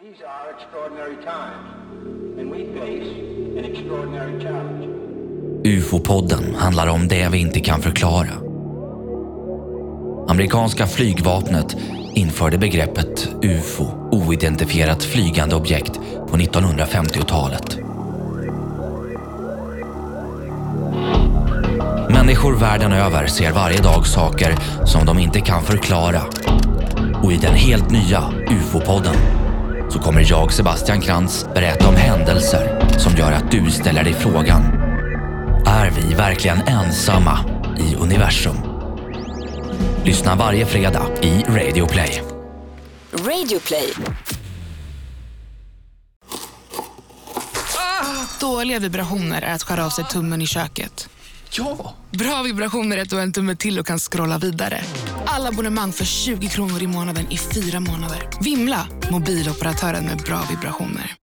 These are extraordinary times, and we face an extraordinary challenge. UFO-podden handlar om det vi inte kan förklara. Amerikanska flygvapnet införde begreppet UFO, oidentifierat flygande objekt, på 1950-talet. Människor världen över ser varje dag saker som de inte kan förklara. Och i den helt nya UFO-podden så kommer jag, Sebastian Krantz, berätta om händelser som gör att du ställer dig frågan: är vi verkligen ensamma i universum? Lyssna varje fredag i Radio Play. Radio Play. Dåliga vibrationer är att skära av sig tummen i köket. Ja! Bra vibrationer är att du har en tumme till och kan scrolla vidare. Alla abonnemang för 20 kronor i månaden i 4 månader. Vimla, mobiloperatören med bra vibrationer.